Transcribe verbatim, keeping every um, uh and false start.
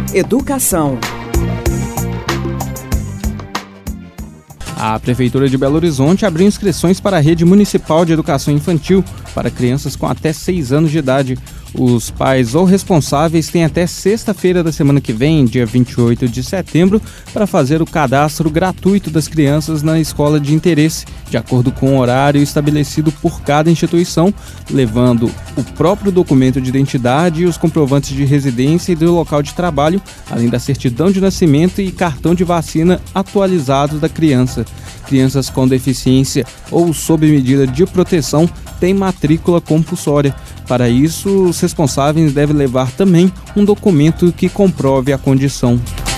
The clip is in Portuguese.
Educação. A Prefeitura de Belo Horizonte abriu inscrições para a Rede Municipal de Educação Infantil para crianças com até seis anos de idade. Os pais ou responsáveis têm até sexta-feira da semana que vem, dia vinte e oito de setembro, para fazer o cadastro gratuito das crianças na escola de interesse, de acordo com o horário estabelecido por cada instituição, levando o próprio documento de identidade e os comprovantes de residência e do local de trabalho, além da certidão de nascimento e cartão de vacina atualizados da criança. Crianças com deficiência ou sob medida de proteção têm matrícula compulsória. Para isso, os responsáveis devem levar também um documento que comprove a condição.